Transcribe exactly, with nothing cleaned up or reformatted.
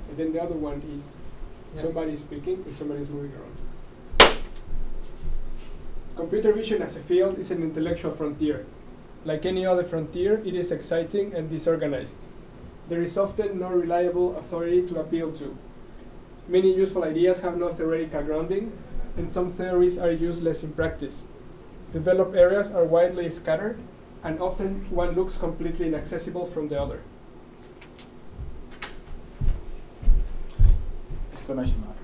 and then the other one is yeah. somebody speaking and somebody is moving around. Computer vision as a field is an intellectual frontier. Like any other frontier, it is exciting and disorganized. There is often no reliable authority to appeal to. Many useful ideas have no theoretical grounding, and some theories are useless in practice. Developed areas are widely scattered, and often one looks completely inaccessible from the other. Exclamation mark.